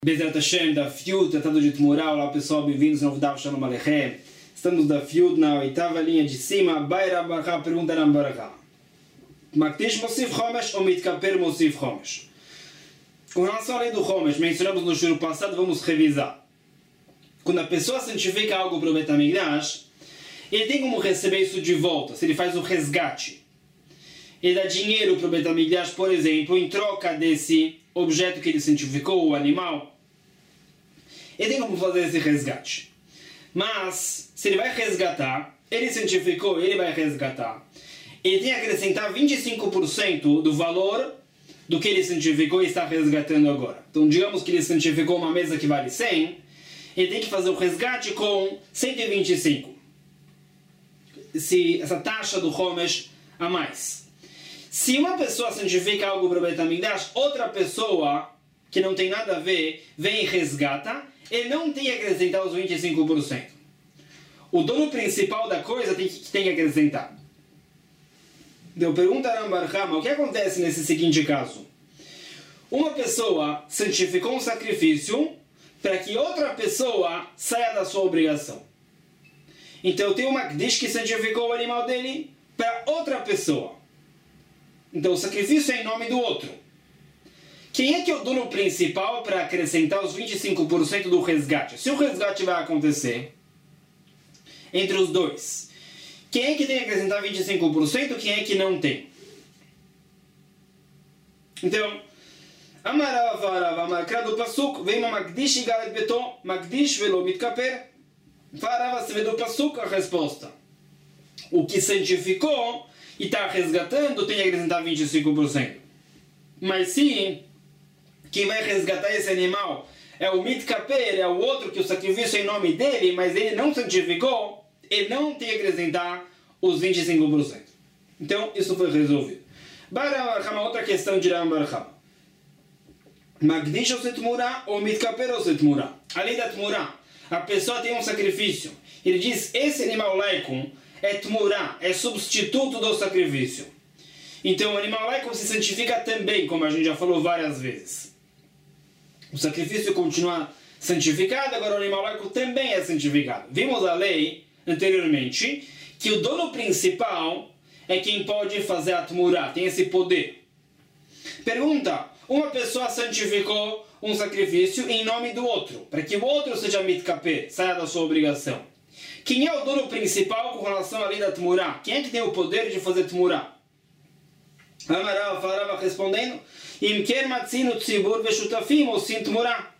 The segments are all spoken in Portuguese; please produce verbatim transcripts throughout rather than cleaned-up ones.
Bezerra Hashem, da Fiud, tratado de Tmurá. Olá pessoal, bem-vindos ao Dav Shalom Aleichem. Estamos da Fiud na oitava linha de cima. Baira Barra pergunta na Barra. Makdish Mosif Chomesh ou Mitkaper Mosif Chomesh? Com relação à lei do Chomesh, mencionamos no shur passado, vamos revisar. Quando a pessoa santifica algo para o Bet HaMikdash, ele tem como receber isso de volta, se ele faz o resgate. Ele dá dinheiro para o Bet HaMikdash, por exemplo, em troca desse objeto que ele santificou, o animal. Ele tem como fazer esse resgate. Mas, se ele vai resgatar, ele santificou, ele vai resgatar. Ele tem que acrescentar vinte e cinco por cento do valor do que ele santificou e está resgatando agora. Então, digamos que ele santificou uma mesa que vale cem, ele tem que fazer o resgate com cento e vinte e cinco. Se, essa taxa do Chomesh a mais. Se uma pessoa santifica algo para o Bet HaMikdash, outra pessoa, que não tem nada a ver, vem e resgata, ele não tem que acrescentar os vinte e cinco por cento. O dono principal da coisa tem que, tem que acrescentar. Então, pergunta a Rambar Hama, o que acontece nesse seguinte caso? Uma pessoa santificou um sacrifício para que outra pessoa saia da sua obrigação. Então, eu tenho uma Makdish que santificou o animal dele para outra pessoa. Então, o sacrifício é em nome do outro. Quem é que é o dono principal para acrescentar os vinte e cinco por cento do resgate? Se o resgate vai acontecer entre os dois, quem é que tem que acrescentar vinte e cinco por cento? Quem é que não tem? Então, Amarava, Arava, Amarkra do Pasuk, vem uma Makdish e Galet Beton, Makdish velo mitkaper. Farava se vê do Pasuk a resposta. O que santificou e está resgatando tem que acrescentar vinte e cinco por cento. Mas se quem vai resgatar esse animal é o mitkaper, é o outro que o sacrifício é em nome dele, mas ele não santificou, ele não tem que acrescentar os vinte e cinco por cento. Então, isso foi resolvido. Barahama, outra questão de Rambarhama. Makdish ou Setmurá ou mitkaper ou Setmurá? A lei da Tmurá. A pessoa tem um sacrifício. Ele diz, esse animal laico é Tmurá, é substituto do sacrifício. Então o animal laico se santifica também, como a gente já falou várias vezes. O sacrifício continua santificado, agora o animal laico também é santificado. Vimos a lei anteriormente, que o dono principal é quem pode fazer a Tmurá, tem esse poder. Pergunta, uma pessoa santificou um sacrifício em nome do outro, para que o outro seja mitkaper, saia da sua obrigação. Quem é o dono principal com relação à lei da Tmurá? Quem é que tem o poder de fazer Tmurá? Amarava falava respondendo, Imker matzinu tzibur veshutafim osim Tmurá.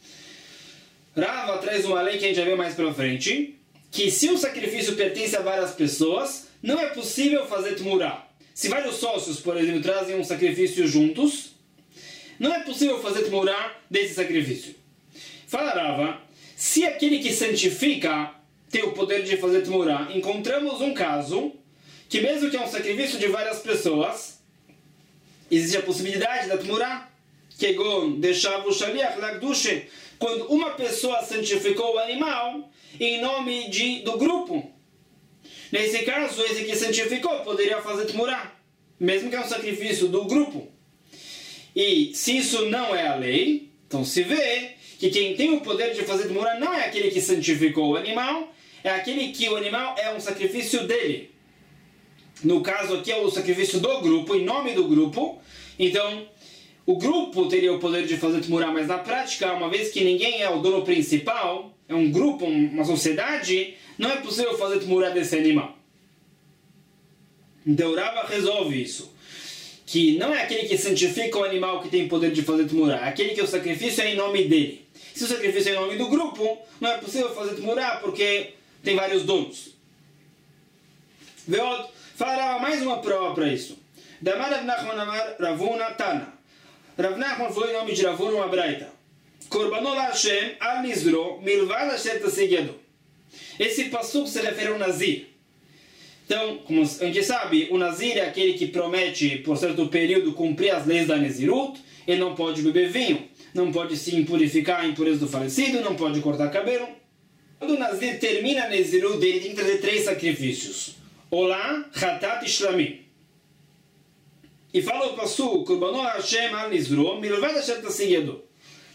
Rava traz uma lei que a gente já vê mais para frente, que se o sacrifício pertence a várias pessoas, não é possível fazer Tmurá. Se vários sócios, por exemplo, trazem um sacrifício juntos, não é possível fazer Tmurá desse sacrifício. Fala Rava, se aquele que santifica tem o poder de fazer Tmurá, encontramos um caso que mesmo que é um sacrifício de várias pessoas, existe a possibilidade da Tmurá, Kegon deixava o shaliach lagdushe, quando uma pessoa santificou o animal em nome de, do grupo. Nesse caso, esse que santificou poderia fazer Tmurá, mesmo que é um sacrifício do grupo. E se isso não é a lei, então se vê que quem tem o poder de fazer Tmurá não é aquele que santificou o animal, é aquele que o animal é um sacrifício dele. No caso aqui é o sacrifício do grupo, em nome do grupo. Então, o grupo teria o poder de fazer Tmurá, mas na prática, uma vez que ninguém é o dono principal, é um grupo, uma sociedade, não é possível fazer Tmurá desse animal. Então, Rava resolve isso. Que não é aquele que santifica o animal que tem poder de fazer Tmurá, é aquele que o sacrifício é em nome dele. Se o sacrifício é em nome do grupo, não é possível fazer Tmurá porque tem vários donos. Veod, fala mais uma prova para isso. Damar Rav Nachman amar Ravuna Tana. Rav Nachman falou em nome de Ravuna uma braita. Korbanol Hashem al nizro milvad asher tasegyedo. Esse pasuk se refere ao Nazir. Então, como a gente sabe, o Nazir é aquele que promete por certo período cumprir as leis da Nezirut. Ele não pode beber vinho, não pode se impurificar a impureza do falecido, não pode cortar cabelo. Quando o Nazir termina a Nezirut dele, tem que trazer três sacrifícios. Olá, Hatat e Shlamim. E fala o Pasuk, Korbanol Hashem al Nizro, milvad asher tasegyedo.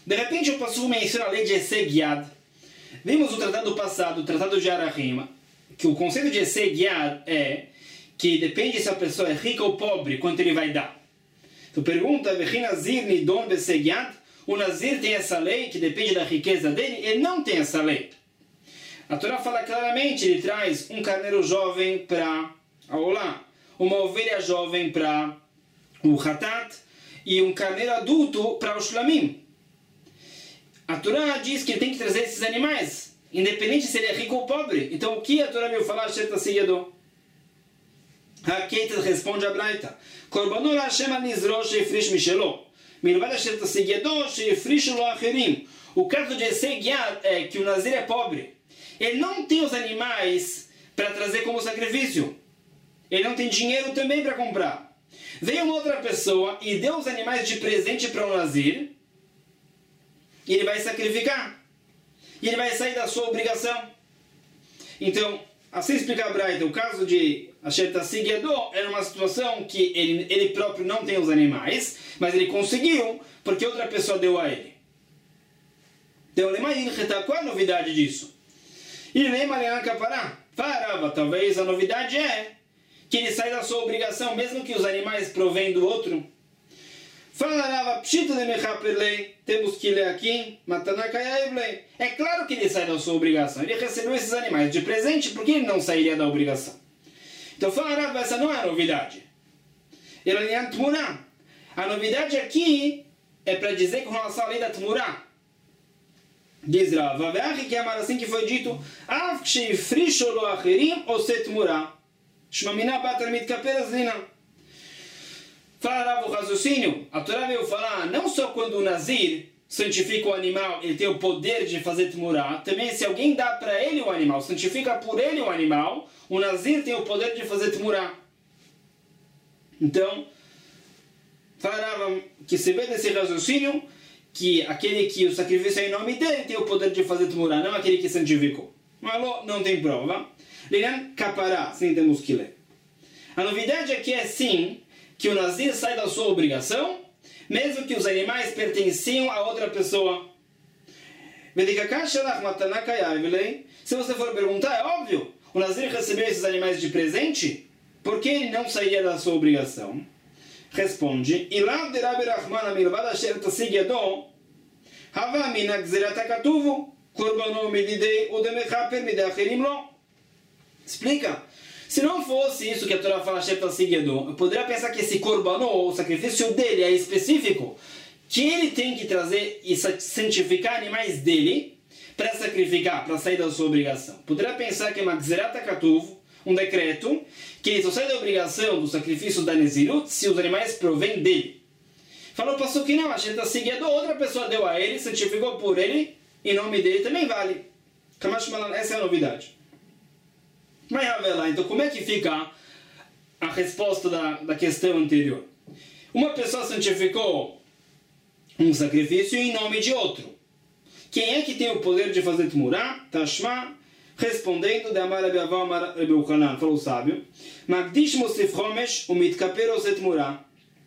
De repente o Passuco menciona a lei de Eseg Yad. Vimos o tratado passado, o tratado de Arahim, que o conceito de Eseg Yad é que depende se a pessoa é rica ou pobre, quanto ele vai dar. Então pergunta, Vechi Nazir Nidon Beseg Yad, o Nazir tem essa lei que depende da riqueza dele? Ele não tem essa lei. A Torá fala claramente, ele traz um carneiro jovem para a Olá, uma ovelha jovem para o Hatat e um carneiro adulto para o Shlamim. A Torá diz que ele tem que trazer esses animais, independente se ele é rico ou pobre. Então o que a Torá veio falar? Sherta Sigedó. A Keita responde a Braita. Korbanot Hashem al-Nizro sheifrish mishelo. Milvad Sherta Sigedó sheifrish lo acherim. O caso de Eseg Yad é que o Nazir é pobre. Ele não tem os animais para trazer como sacrifício. Ele não tem dinheiro também para comprar. Veio uma outra pessoa e deu os animais de presente para o Nazir. E ele vai sacrificar. E ele vai sair da sua obrigação. Então, assim explica a Braita, o caso de Asher Tasig Yado era uma situação que ele, ele próprio não tem os animais, mas ele conseguiu porque outra pessoa deu a ele. Então, qual é a novidade disso? E lembra Leancapará? Farava, talvez a novidade é que ele sai da sua obrigação, mesmo que os animais provêm do outro. Falarava, pshita de mechaperlei, temos que ler aqui, matanakayaevlei. É claro que ele sai da sua obrigação. Ele recebeu esses animais de presente, por que ele não sairia da obrigação? Então falarava, essa não é a novidade. A novidade aqui é para dizer com relação à lei da Tmurá. Diz Rava, que é assim que foi dito, fala o raciocínio, a Torá veio falar, não só quando o Nazir santifica o animal, ele tem o poder de fazer Tmurá, também se alguém dá para ele o animal, santifica por ele o animal, o Nazir tem o poder de fazer Tmurá. Então, falava que se vê desse raciocínio, que aquele que o sacrifício é em nome dele tem o poder de fazer Tmurá, não aquele que santificou. Mas não tem prova. Liran Kapará, sim temos que ler. A novidade aqui é sim que o Nazir sai da sua obrigação, mesmo que os animais pertenciam a outra pessoa. Se você for perguntar, é óbvio, o Nazir recebeu esses animais de presente, por que ele não sairia da sua obrigação? Responde, Ilav de Rabbi Rahman amilvad asher tasig yado, hava mina gzerat hakatuvu, korbanon mididei udemechaper midacherim lo. Explica. Se não fosse isso que a Torá fala, asher tasig yado, eu poderia pensar que esse korbanon, o sacrifício dele é específico, que ele tem que trazer e santificar animais dele para sacrificar, para sair da sua obrigação. Poderia pensar que é uma gzerat hakatuvu, um decreto, que ele só sai da obrigação do sacrifício da Nezirut se os animais provêm dele. Falou, passou que não, a gente está seguindo, outra pessoa deu a ele, santificou por ele, em nome dele também vale. Essa é a novidade. Mas, Ravela, então como é que fica a resposta da, da questão anterior? Uma pessoa santificou um sacrifício em nome de outro. Quem é que tem o poder de fazer Tmurá? Tashma. Respondendo, de Amar Rabi Ava, Amar Rabi Yochanan, falou o sábio, Magdish Mosif Homesh, o Mitkaper Oset Murá.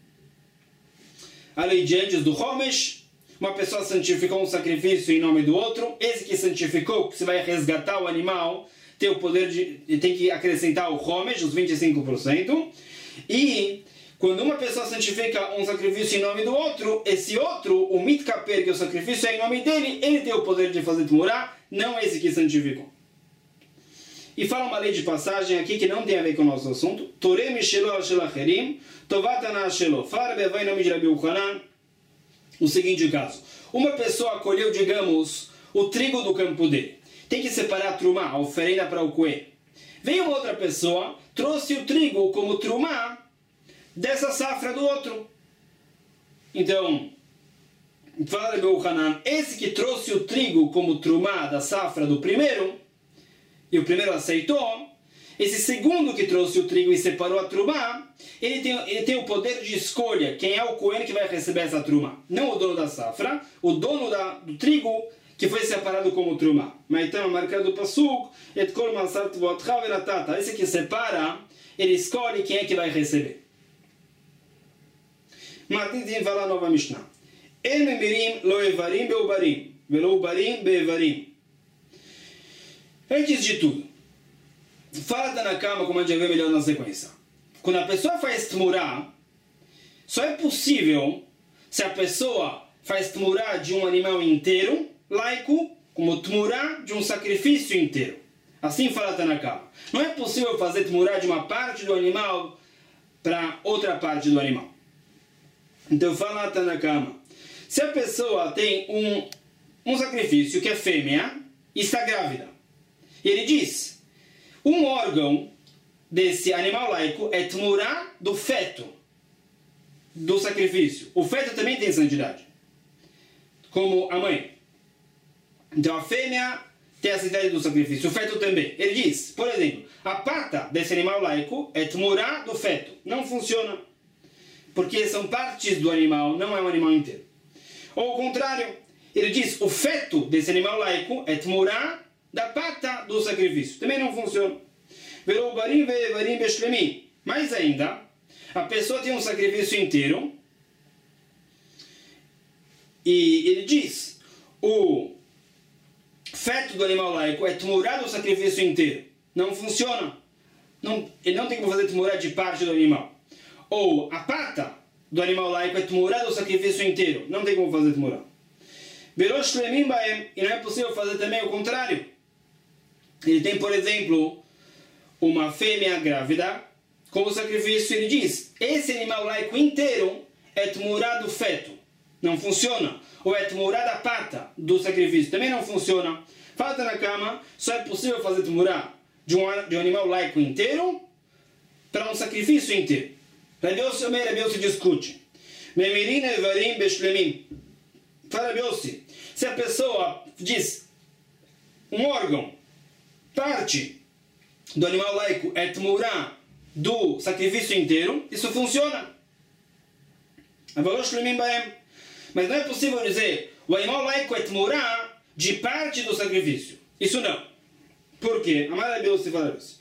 A lei de antes do Homesh, uma pessoa santificou um sacrifício em nome do outro, esse que santificou, que você vai resgatar o animal, tem o poder de, tem que acrescentar o Homesh, os vinte e cinco por cento, e quando uma pessoa santifica um sacrifício em nome do outro, esse outro, o Mitkaper, que o sacrifício é em nome dele, ele tem o poder de fazer Tmurá, não esse que santificou. E fala uma lei de passagem aqui que não tem a ver com o nosso assunto. Toreh mishelo al shel acherim, tovat ana shelo. Fala bevai em nome de Rabi Yochanan o seguinte caso. Uma pessoa colheu, digamos, o trigo do campo dele. Tem que separar a trumá, a oferenda para o coelho. Veio uma outra pessoa, trouxe o trigo como trumá dessa safra do outro. Então, fala Rabi Yochanan, esse que trouxe o trigo como trumá da safra do primeiro, e o primeiro aceitou, esse segundo que trouxe o trigo e separou a trumá, ele tem, ele tem o poder de escolha quem é o coelho que vai receber essa trumá. Não o dono da safra, o dono da, do trigo que foi separado como trumá. Mas então, marcado do pasuk, et kol masar tvotcha veratata. Esse que separa, ele escolhe quem é que vai receber. Martin fala a nova Mishnah. En memirim lo evarim beubarim, velo ubarim beevarim. Antes de tudo, fala na cama, como a gente vai ver melhor na sequência. Quando a pessoa faz tmurá, só é possível se a pessoa faz tmurá de um animal inteiro, laico, como tmurá de um sacrifício inteiro. Assim fala Tanakama. Não é possível fazer tmurá de uma parte do animal para outra parte do animal. Então fala Tanakama. Se a pessoa tem um, um sacrifício que é fêmea e está grávida, e ele diz, um órgão desse animal laico é tmurá do feto, do sacrifício. O feto também tem santidade, como a mãe. Então a fêmea tem a santidade do sacrifício, o feto também. Ele diz, por exemplo, a pata desse animal laico é tmurá do feto. Não funciona, porque são partes do animal, não é um animal inteiro. Ou ao contrário, ele diz, o feto desse animal laico é tmurá da pata do sacrifício. Também não funciona. Mais ainda, a pessoa tem um sacrifício inteiro e ele diz, o feto do animal laico é tmurá do sacrifício inteiro. Não funciona. Não, ele não tem como fazer tmurá de parte do animal. Ou a pata do animal laico é tmurá do sacrifício inteiro. Não tem como fazer tmurá. E não é possível fazer também o contrário. Ele tem, por exemplo, uma fêmea grávida, como sacrifício, ele diz, esse animal laico inteiro é tmurá do feto. Não funciona. Ou é tmurá da pata do sacrifício. Também não funciona. Falta na cama, só é possível fazer tmurá de um, de um animal laico inteiro para um sacrifício inteiro. Rabi Yossi Omer, Rabi Yossi discute. Memirin evarim beshlemim. Fala Rabi Yossi, se a pessoa diz um órgão, parte do animal laico é tmurá do sacrifício inteiro, isso funciona. Mas não é possível dizer o animal laico é tmurá de parte do sacrifício. Isso não. Por quê? Amar Rabi Yossi fala isso.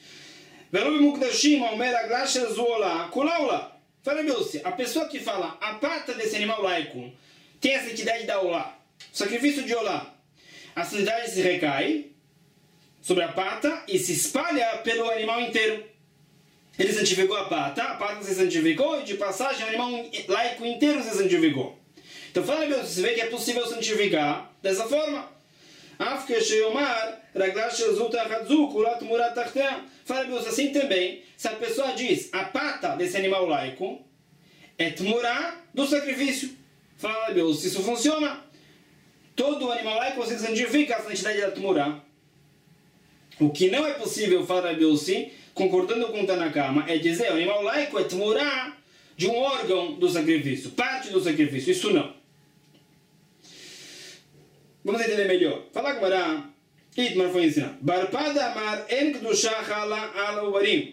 Fala Rabi Yossi, a pessoa que fala a pata desse animal laico tem a santidade da olá, o sacrifício de olá, a santidade se recai sobre a pata e se espalha pelo animal inteiro. Ele santificou a pata, a pata se santificou e de passagem o animal laico inteiro se santificou. Então fala Rabi Yossi, você vê que é possível santificar dessa forma. Fala Rabi Yossi, assim também, se a pessoa diz a pata desse animal laico é tmurá do sacrifício. Fala Rabi Yossi, isso funciona. Todo animal laico você santifica a santidade da tmurá. O que não é possível, fala Rabi Yossi, concordando com Tanakama, é dizer o animal laico é tmurá de um órgão do sacrifício, parte do sacrifício. Isso não. Vamos entender melhor. Fala Gemara, Itmar foi ensinar. Barpada amar en kedushá chala ala ubarim.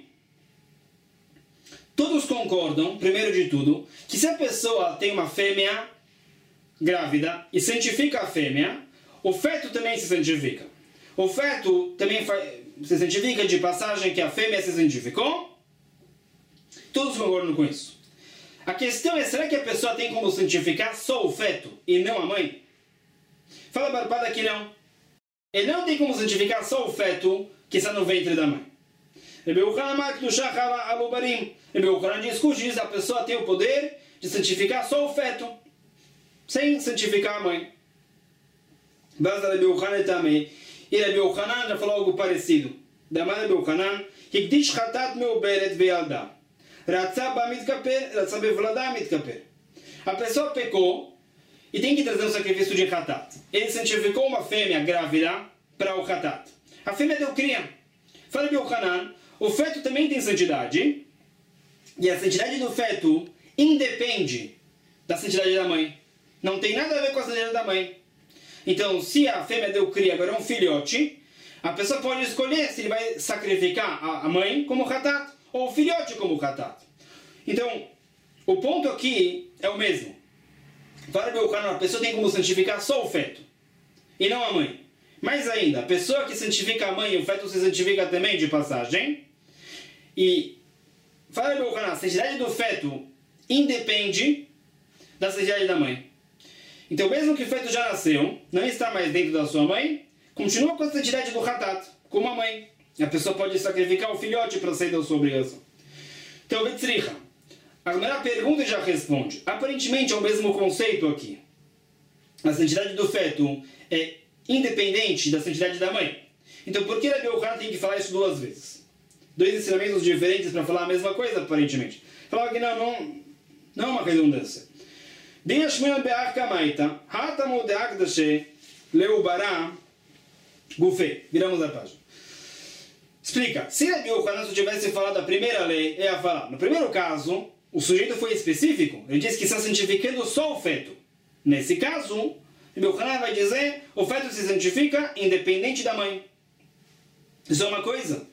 Todos concordam, primeiro de tudo, que se a pessoa tem uma fêmea grávida e santifica a fêmea, o feto também se santifica. O feto também se santifica de passagem que a fêmea se santificou. Todos concordam com isso. A questão é, será que a pessoa tem como santificar só o feto e não a mãe? Fala Barpada que não. Ele não tem como santificar só o feto que está no ventre da mãe. Rebbe Yochanan discute, diz a pessoa tem o poder de santificar só o feto, sem santificar a mãe. Basta Rebbe Yochanan também. E Rebbe Yochanan já falou algo parecido. Damar Rebbe Yochanan, Hikdish chatat meuberet ve'alda. Ratza ba mitkaper, ratza bevlada mitkaper. A pessoa pecou e tem que trazer um sacrifício de chatat. Ele santificou uma fêmea grávida para o chatat. A fêmea deu cria. Fala Rebbe Yochanan, o feto também tem santidade. E a santidade do feto independe da santidade da mãe. Não tem nada a ver com a santidade da mãe. Então, se a fêmea deu cria, agora é um filhote, a pessoa pode escolher se ele vai sacrificar a mãe como chatat ou o filhote como chatat. Então, o ponto aqui é o mesmo. Fala Rebbe Yochanan, a pessoa tem como santificar só o feto e não a mãe. Mais ainda, a pessoa que santifica a mãe e o feto se santifica também de passagem. E fala Rebbe Yochanan, a santidade do feto independe da santidade da mãe. Então, mesmo que o feto já nasceu, não está mais dentro da sua mãe, continua com a santidade do Hatat, como a mãe. A pessoa pode sacrificar o filhote para sair da sua obrigação. Então, Betzricha, a primeira pergunta já responde. Aparentemente é o mesmo conceito aqui. A santidade do feto é independente da santidade da mãe. Então, por que Rabi Yochanan tem que falar isso duas vezes? Dois ensinamentos diferentes para falar a mesma coisa, aparentemente. Falar que não, não, não é uma redundância. Viramos a página. Explica. Se Rabi Yochanan tivesse falado a primeira lei, é a falar. No primeiro caso, o sujeito foi específico. Ele disse que está santificando só o feto. Nesse caso, Rabi Yochanan vai dizer o feto se santifica independente da mãe. Isso é uma coisa.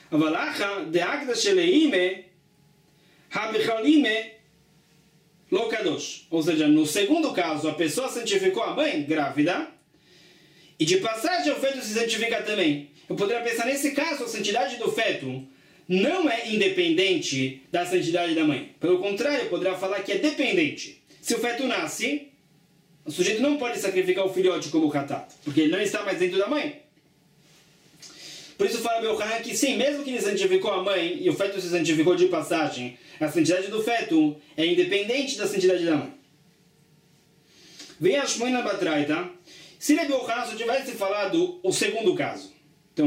Ou seja, no segundo caso, a pessoa santificou a mãe grávida e de passagem o feto se santifica também. Eu poderia pensar, nesse caso, a santidade do feto não é independente da santidade da mãe. Pelo contrário, eu poderia falar que é dependente. Se o feto nasce, o sujeito não pode sacrificar o filhote como o Hatat, porque ele não está mais dentro da mãe. Por isso fala Yochanan que sim, mesmo que ele santificou a mãe e o feto se santificou de passagem, a santidade do feto é independente da santidade da mãe. Vem a Shmuina Batraita, se Rabi Yochanan só tivesse falado o segundo caso. Então,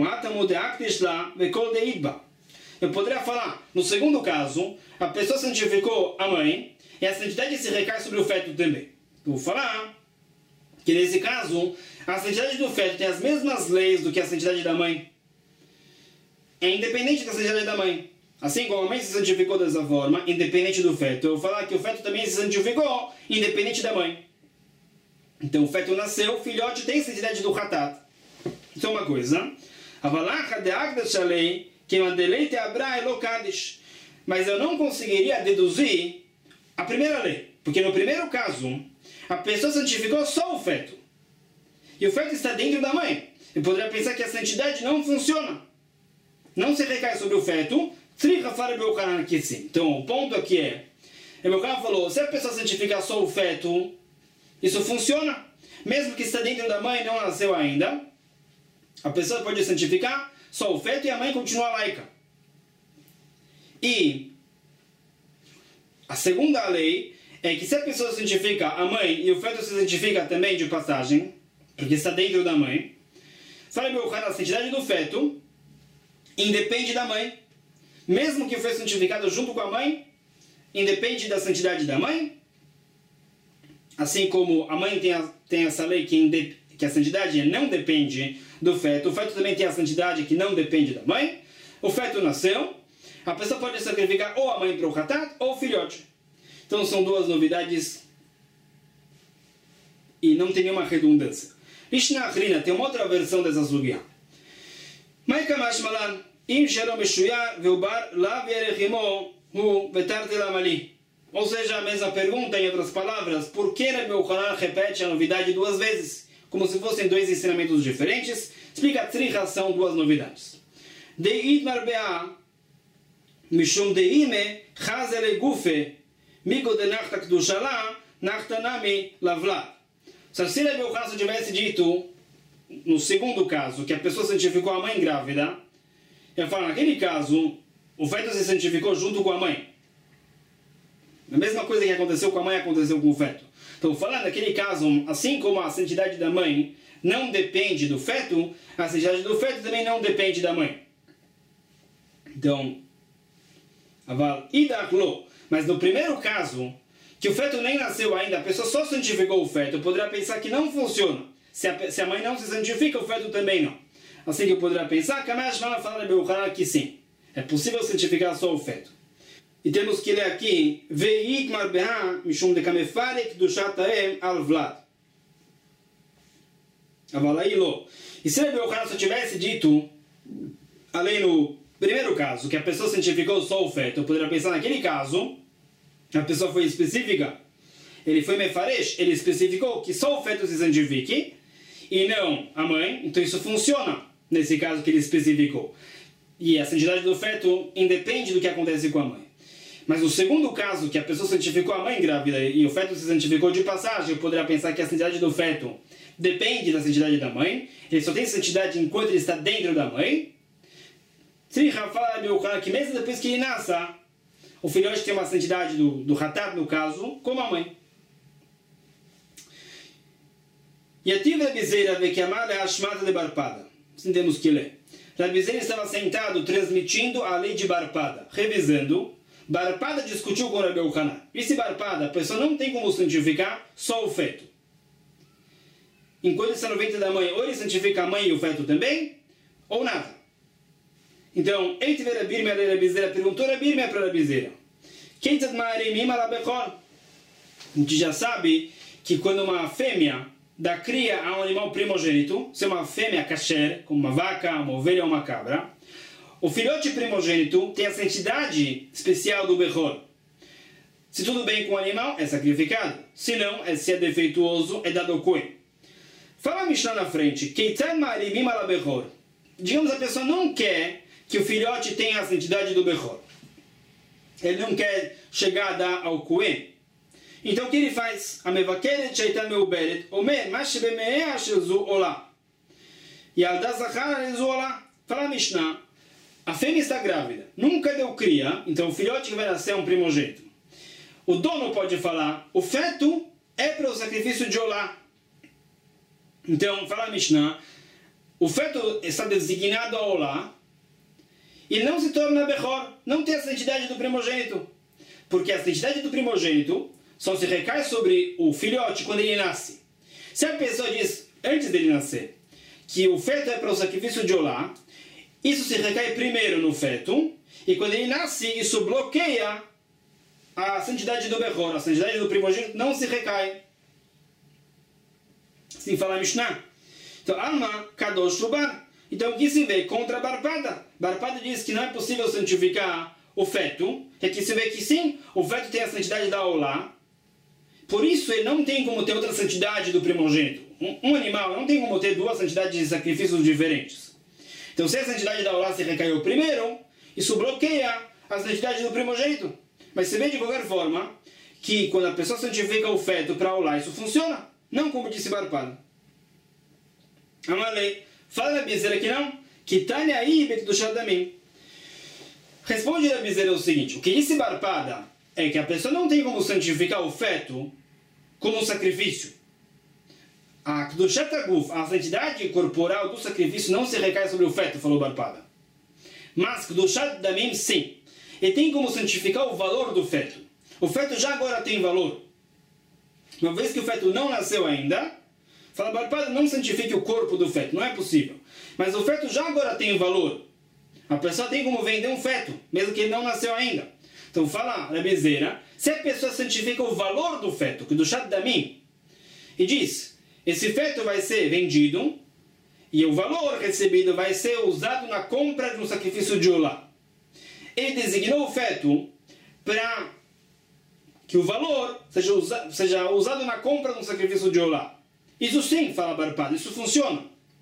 eu poderia falar, no segundo caso, a pessoa santificou a mãe e a santidade se recai sobre o feto também. Eu vou falar que nesse caso, a santidade do feto tem as mesmas leis do que a santidade da mãe. É independente da santidade da mãe. Assim como a mãe se santificou dessa forma, independente do feto. Eu vou falar que o feto também se santificou, independente da mãe. Então o feto nasceu, o filhote tem santidade do Hatat. Isso é uma coisa. Mas eu não conseguiria deduzir a primeira lei. Porque no primeiro caso, a pessoa santificou só o feto. E o feto está dentro da mãe. Eu poderia pensar que a santidade não funciona. Não se recai sobre o feto. Então, o ponto aqui é, o meu cara falou, se a pessoa santificar só o feto, isso funciona. Mesmo que está dentro da mãe e não nasceu ainda, a pessoa pode santificar só o feto e a mãe continua laica. E a segunda lei é que se a pessoa santifica a mãe e o feto se santifica também de passagem, porque está dentro da mãe, sabe o cara, a santidade do feto independe da mãe. Mesmo que foi santificado junto com a mãe, independe da santidade da mãe. Assim como a mãe tem, a, tem essa lei que, inde, que a santidade não depende do feto, o feto também tem a santidade que não depende da mãe. O feto nasceu, a pessoa pode sacrificar ou a mãe para o Hatat ou o filhote. Então são duas novidades e não tem nenhuma redundância. Mishnah Achrina tem uma outra versão dessa sugya. Maikamash malan, im shalom meshuyar veubar lav yerechimo hu vetarte lamali. Ou seja, a mesma pergunta, em outras palavras, por que Rabi Yochanan repete a novidade duas vezes? Como se fossem dois ensinamentos diferentes. Explica a tzricha, são duas novidades. Deit marbea mishum deime chazele gufe migo de nachta kdushala nachtanami lavla. Se Rabi Yochanan tivesse dito, no segundo caso, que a pessoa santificou a mãe grávida, ele fala, naquele caso, o feto se santificou junto com a mãe. A mesma coisa que aconteceu com a mãe aconteceu com o feto. Então, falando naquele caso, assim como a santidade da mãe não depende do feto, a santidade do feto também não depende da mãe. Então, aval idaklo. Mas no primeiro caso, que o feto nem nasceu ainda, a pessoa só santificou o feto, eu poderia pensar que não funciona. Se a, se a mãe não se santifica, o feto também não. Assim que eu poderia pensar, que a mãe vai falar que sim. É possível santificar só o feto. E temos que ler aqui, Veit marbeha mishum de kamefarek dushataem al vlad. Avalailo. E se Rabi Yochanan só tivesse dito, além no primeiro caso, que a pessoa santificou só o feto, eu poderia pensar naquele caso, a pessoa foi específica, ele foi mefaresh, ele especificou que só o feto se santifique, e não a mãe, então isso funciona nesse caso que ele especificou. E a santidade do feto independe do que acontece com a mãe. Mas no segundo caso, que a pessoa santificou a mãe grávida e o feto se santificou de passagem, eu poderia pensar que a santidade do feto depende da santidade da mãe. Ele só tem santidade enquanto ele está dentro da mãe. Se Rafa fala que mesmo depois que ele nasce, o filhote tem uma santidade do, do Hatat, no caso, como a mãe. E a tive a bizeira vê que a mala é a shmata de Barpada. Assim temos que ler. A bizeira estava sentado transmitindo a lei de Barpada, revisando. Barpada discutiu com Rabi Yochanan. E se Barpada, a pessoa não tem como santificar só o feto. Enquanto está no ventre da mãe, ou ele santifica a mãe e o feto também, ou nada. Então, ele tiver a birma da bizeira, perguntou a birma para a bizeira. A gente já sabe que quando uma fêmea dá cria a um animal primogênito, se é uma fêmea kasher, como uma vaca, uma ovelha ou uma cabra, o filhote primogênito tem a santidade especial do Bechor. Se tudo bem com o animal, é sacrificado. Se não, é, se é defeituoso, é dado ao Kohen. Fala a Mishnah na frente. Digamos, a pessoa não quer que o filhote tenha a santidade do Bechor. Ele não quer chegar a dar ao Kohen. Então o que ele faz? Fala a Mishnah. A fêmea está grávida. Nunca deu cria. Então o filhote que vai nascer é um primogênito. O dono pode falar, o feto é para o sacrifício de Olá. Então, fala a Mishnah, o feto está designado a Olá e não se torna Bechor, não tem a santidade do primogênito. Porque a santidade do primogênito só se recai sobre o filhote quando ele nasce. Se a pessoa diz, antes dele nascer, que o feto é para o sacrifício de Olá, isso se recai primeiro no feto, e quando ele nasce, isso bloqueia a santidade do Bechor, a santidade do primogênito não se recai. Assim fala a Mishnah. Então, Alma, Kadosh Ruban. Então, o que se vê contra Barpada? Barpada diz que não é possível santificar o feto. É que se vê que sim, o feto tem a santidade da Olá. Por isso, ele não tem como ter outra santidade do primogênito. Um, um animal não tem como ter duas santidades de sacrifícios diferentes. Então, se a santidade da Olá se recaiu primeiro, isso bloqueia a santidade do primogênito. Mas se vê de qualquer forma que quando a pessoa santifica o feto para Olá, isso funciona. Não como disse Barpada. Amalei, fala a bizeira que não. Que Tânia aí, Betudushat Damim. Responde a bizeira o seguinte: o que disse Barpada é que a pessoa não tem como santificar o feto como um sacrifício. A Kedushat Aguf, a santidade corporal do sacrifício, não se recai sobre o feto, falou Barpada. Mas Kedushat Damim, sim. E tem como santificar o valor do feto. O feto já agora tem valor. Uma vez que o feto não nasceu ainda, fala Barpada, não santifique o corpo do feto, não é possível. Mas o feto já agora tem valor. A pessoa tem como vender um feto, mesmo que ele não nasceu ainda. Então fala a bezeira, se a pessoa santifica o valor do feto, que do Shat Damim, e diz, esse feto vai ser vendido, e o valor recebido vai ser usado na compra de um sacrifício de Olá. Ele designou o feto para que o valor seja, usa, seja usado na compra de um sacrifício de Olá. Isso sim, fala Barpada, isso funciona.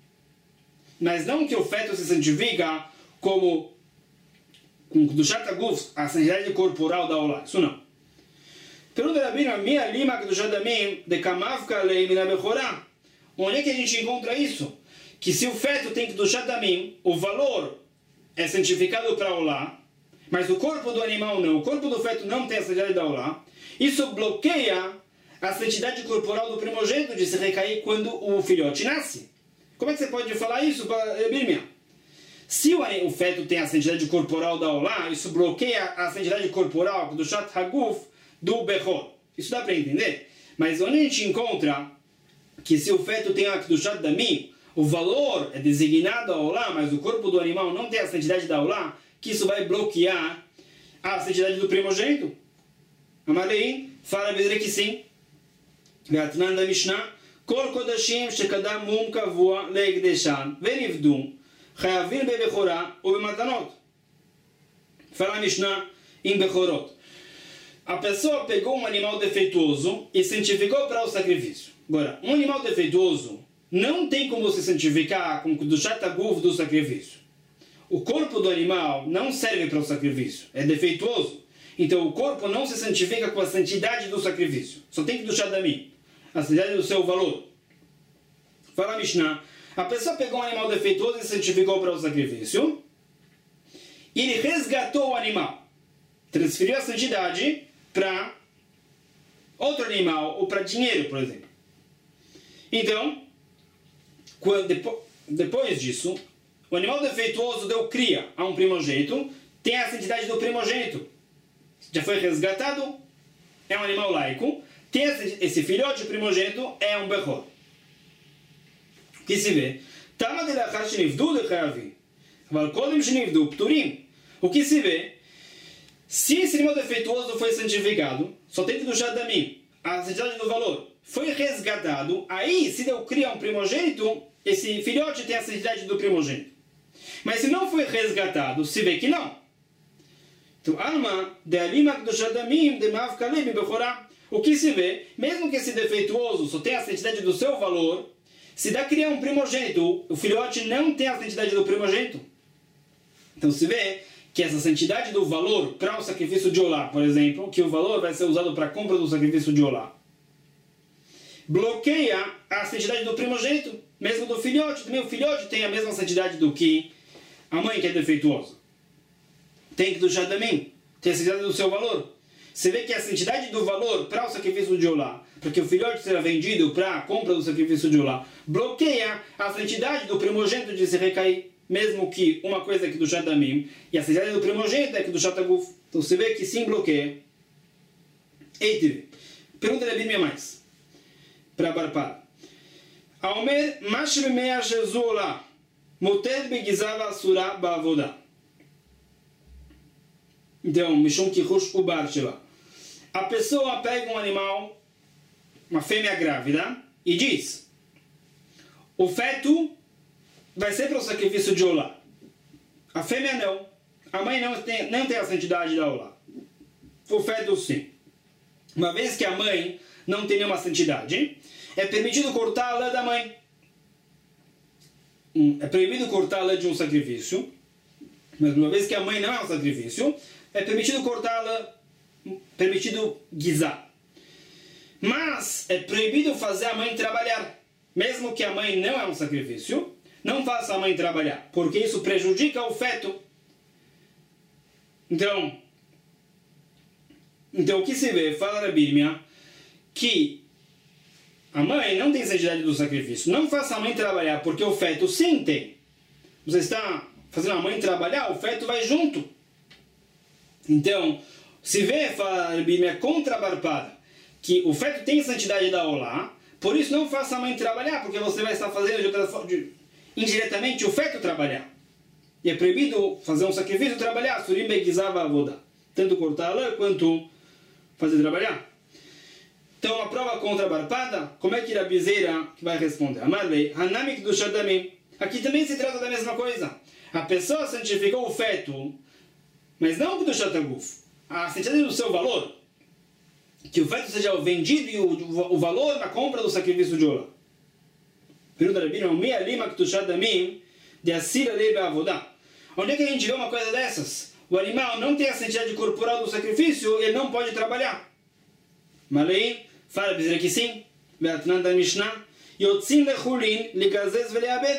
Mas não que o feto se santifica como com Kedushat Aguf, a santidade corporal da Olá. Isso não. Pergunta da Bíblia, minha lima Kedushat Damim de Kamavka Lei Mina Bechorá. Onde é que a gente encontra isso? Que se o feto tem Kedushat Damim, o valor é santificado para Olá, mas o corpo do animal não, o corpo do feto não tem a santidade da Olá, isso bloqueia a santidade corporal do primogênito de se recair quando o filhote nasce. Como é que você pode falar isso para a Bíblia? Se o, o feto tem a santidade corporal da Olá, isso bloqueia a santidade corporal do Shat Haguf do Bechor. Isso dá para entender? Mas onde a gente encontra que se o feto tem a Kedushat Damim, o valor é designado a Olá, mas o corpo do animal não tem a santidade da Olá, que isso vai bloquear a santidade do primogênito? Amalei, fala a dizer que sim. Gatnan da Mishnah, Kol Kodashim Shekadam Mum Kavua Leegdeshan, Venivdum, Chayavim Bebechorá ou Bematanot. Fala a Mishnah em Bechorot. A pessoa pegou um animal defeituoso e santificou para o sacrifício. Agora, um animal defeituoso não tem como se santificar com o Kedushat Aguf do sacrifício. O corpo do animal não serve para o sacrifício, é defeituoso. Então o corpo não se santifica com a santidade do sacrifício. Só tem que duchar da mim. A santidade do seu valor. Fala a Mishnah. A pessoa pegou um animal defeituoso e santificou para o sacrifício. E ele resgatou o animal. Transferiu a santidade para outro animal ou para dinheiro, por exemplo. Então, quando, depois, depois disso, o animal defeituoso deu cria a um primogênito, tem a santidade do primogênito. Já foi resgatado, é um animal laico, tem esse filhote primogênito, é um bechor. O que se vê? O que se vê? Se esse animal defeituoso foi santificado, só tem que duchar da mim, a santidade do valor, foi resgatado, aí se deu cria a um primogênito, esse filhote tem a santidade do primogênito. Mas se não foi resgatado, se vê que não. Então, alma de alima duchar da mim, de mav kaleb bechorá. O que se vê, mesmo que esse defeituoso só tenha a santidade do seu valor, se dá criar um primogênito, o filhote não tem a santidade do primogênito. Então se vê que essa santidade do valor para o sacrifício de Olá, por exemplo, que o valor vai ser usado para a compra do sacrifício de Olá, bloqueia a santidade do primogênito, mesmo do filhote. Também o filhote tem a mesma santidade do que a mãe, que é defeituosa. Tem que duchar também, tem a santidade do seu valor. Você vê que a santidade do valor para o sacrifício de Olá, porque o filhote será vendido para a compra do sacrifício de Olá, bloqueia a santidade do primogênito de se recair, mesmo que uma coisa é que do Shatamim, e a santidade do primogênito é que do Shataguf. Então você vê que sim bloqueia. Eitive. Pergunta da Bíblia mais. Para Barpar. Aomer Mashre Mea Jezu Olá, Moted Begizava Surah Ba'avodah. Então, Mishum Kichush Ubar Sheba. A pessoa pega um animal, uma fêmea grávida, e diz: o feto vai ser para o sacrifício de Olá. A fêmea não. A mãe não tem, não tem a santidade da Olá. O feto sim. Uma vez que a mãe não tem nenhuma santidade, é permitido cortar a lã da mãe. É proibido cortar a lã de um sacrifício, mas uma vez que a mãe não é um sacrifício, é permitido cortá-la, permitido guisar. Mas é proibido fazer a mãe trabalhar. Mesmo que a mãe não é um sacrifício, não faça a mãe trabalhar, porque isso prejudica o feto. Então, então o que se vê, fala a Bíblia, que a mãe não tem santidade do sacrifício. Não faça a mãe trabalhar, porque o feto sim tem. Você está fazendo a mãe trabalhar, o feto vai junto. Então, se vê, fala a Bíblia, contra a Barpada, que o feto tem santidade da Olá, por isso não faça a mãe trabalhar, porque você vai estar fazendo de outra forma, de, indiretamente o feto trabalhar. E é proibido fazer um sacrifício trabalhar, Surim Begizava Avodah, tanto cortar a lã quanto fazer trabalhar. Então, a prova contra a Barpada, como é que Rabi Zeira que vai responder? Amarlei, Hanamik do Shadamim. Aqui também se trata da mesma coisa. A pessoa santificou o feto, mas não do Shataguf. A santidade do seu valor, que o feto seja vendido e o, o valor na compra do sacrifício de Olá. Pergunta da Bíblia, Mea Lima Ktushadamim de Asira Lebe Avodah. Onde é que a gente vê uma coisa dessas? O animal não tem a santidade corporal do sacrifício, ele não pode trabalhar. Malei, fala dizer que sim. Beatnan da Mishnah, Yotzim lechulin ligazez veleabed.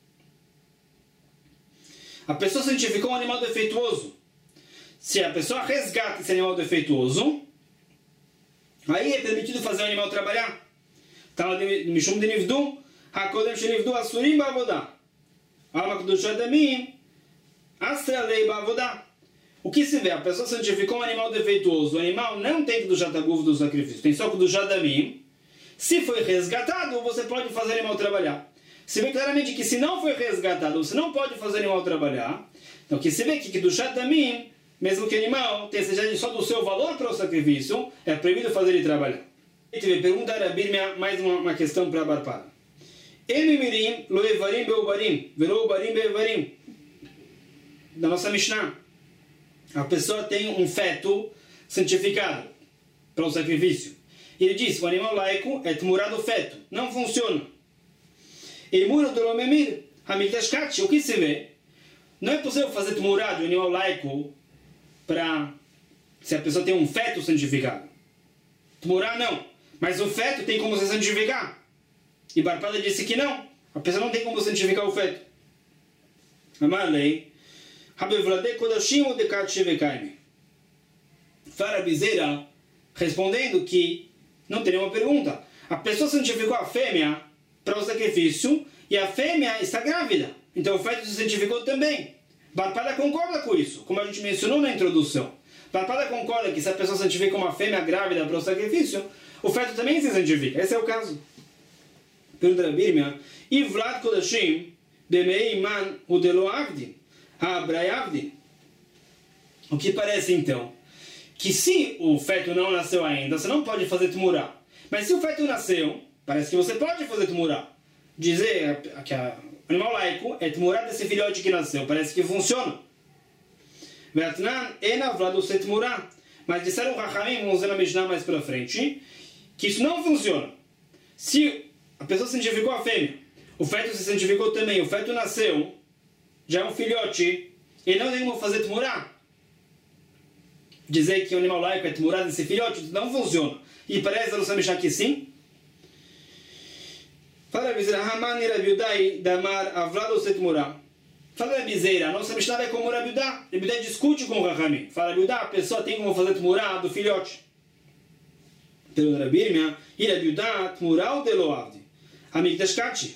A pessoa santificou um animal defeituoso. Se a pessoa resgata esse animal defeituoso, aí é permitido fazer o animal trabalhar. Então, Mishum de Nivdu, Hakodem Shenivdu Asurim Ba'avodah. Alma Kedusha Damim, Astra Lei Ba'avodah. O que se vê? A pessoa santificou um animal defeituoso. O animal não tem Kedusha Taguf do sacrifício, tem só Kedusha Damim. Se foi resgatado, você pode fazer o animal trabalhar. Se vê claramente que se não foi resgatado, você não pode fazer o animal trabalhar. Então, o que se vê que Kedusha Damim, mesmo que o animal tenha santidade só do seu valor para o sacrifício, é proibido fazer ele trabalhar. Pergunta a Bíblia, mais uma, uma questão para a Barpada. Emimirim lo evarim beubarim, velo ubarim bevarim. Da nossa Mishnah. A pessoa tem um feto santificado para o sacrifício. Ele diz, o animal laico é tmurá do feto. Não funciona. Emura do lomemir, hamikdashkat, o que se vê? Não é possível fazer tmurá do animal laico para se a pessoa tem um feto santificado. Tmurá não, mas o feto tem como se santificar. E Bar Pada disse que não, a pessoa não tem como santificar o feto. Amalei, Habevladei Kodashim ou Dekat Shevekaimi. Fara Bizeira, respondendo que não tem nenhuma pergunta. A pessoa santificou a fêmea para o sacrifício e a fêmea está grávida. Então o feto se santificou também. Bar Pada concorda com isso, como a gente mencionou na introdução. Bar Pada concorda que se a pessoa santifica uma fêmea grávida para o sacrifício, o feto também se santifica. Esse é o caso. Pergunta da Birmia. E Vlad Kodashim, Bemei Man Udelo Avdi, Abrai Avdi. O que parece então? Que se o feto não nasceu ainda, você não pode fazer Tmurá. Mas se o feto nasceu, parece que você pode fazer Tmurá. Dizer que o animal laico é Tmurá desse filhote que nasceu. Parece que funciona. Ve'atnan ena vlado se Tmurá. Mas disseram o Hachamim, vamos ver na Mishnah mais para frente, que isso não funciona. Se a pessoa santificou a fêmea, o feto se santificou também, o feto nasceu, já é um filhote, ele não tem como fazer Tmurá. Dizer que o animal laico é Tmurá desse filhote não funciona. E parece a Mishnah que sim. Fala a Bizeira, Hamani Rabiudai Damar Avlado Setmurá. Fala a Bizeira, a nossa Mishnah é como Rabiudá. Rabiudá discute com o Rahami. Fala, Rabiudá, a pessoa tem como fazer Tmurá do filhote. Pergunta a Birmia, e Rabiudá Tmurá ou Deloavdi? Amikdashkati.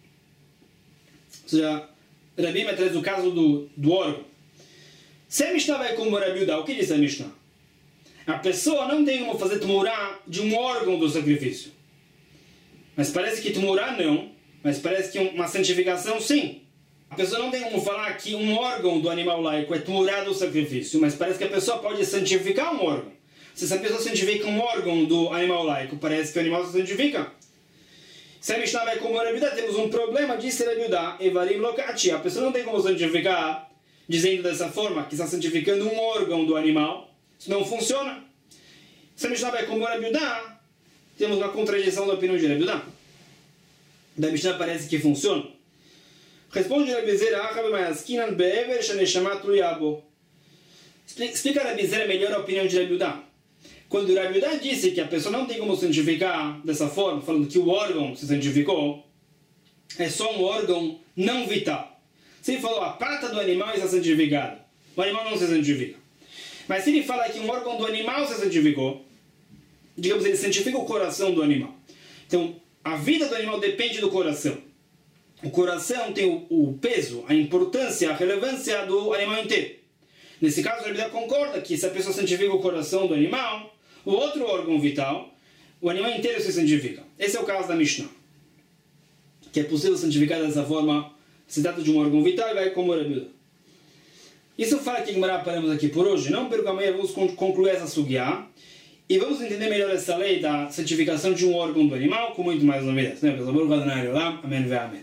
Ou seja, Rabi traz o caso do, do órgão. Se a Mishnah vai como Rabiudá, o que diz a Mishnah? A pessoa não tem como fazer Tmurá de um órgão do sacrifício. Mas parece que Tmurá não, mas parece que uma santificação sim. A pessoa não tem como falar que um órgão do animal laico é Tmurá do sacrifício, mas parece que a pessoa pode santificar um órgão. Se a pessoa santifica um órgão do animal laico, parece que o animal se santifica. Se a Mishnah vai como Rabiudá, temos um problema, disse Rabiudá, Evarim Lokati. A pessoa não tem como santificar, dizendo dessa forma, que está santificando um órgão do animal. Isso não funciona. Se a Mishnah vai como Rabiudá, temos uma contradição da opinião de Rabiudá. Da Mishnah parece que funciona. Responde Rabizeira, explica a Rabizeira melhor a opinião de Rabiudá. Quando Rabiudá disse que a pessoa não tem como santificar dessa forma, falando que o órgão se santificou, é só um órgão não vital. Se ele falou a pata do animal está santificada, o animal não se santifica. Mas se ele fala que um órgão do animal se santificou, digamos, ele santifica o coração do animal. Então, a vida do animal depende do coração. O coração tem o, o peso, a importância, a relevância do animal inteiro. Nesse caso, a Bíblia concorda que se a pessoa santifica o coração do animal, o outro órgão vital, o animal inteiro se santifica. Esse é o caso da Mishnah. Que é possível santificar dessa forma, se trata de um órgão vital e vai como a Bíblia. Isso fala que paramos aqui por hoje. Não perca amanhã, vamos concluir essa sugiá. E vamos entender melhor essa lei da santificação de um órgão do animal com muito mais novidades. Amém.